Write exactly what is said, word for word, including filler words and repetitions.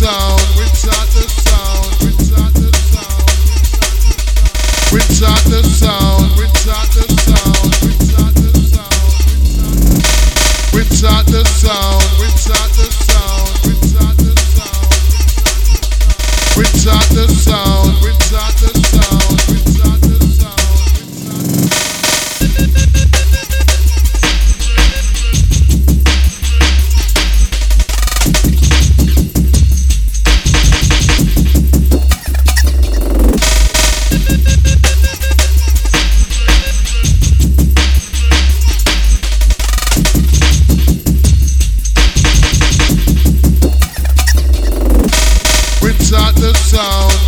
sound, rinse out the sound, rinse out the sound, rinse out the sound, rinse out the sound, rinse out the sound, rinse out the sound, rinse out the sound, rinse out the sound, rinse out the sound, rinse out the sound, rinse out the sound. Rinse out the sound.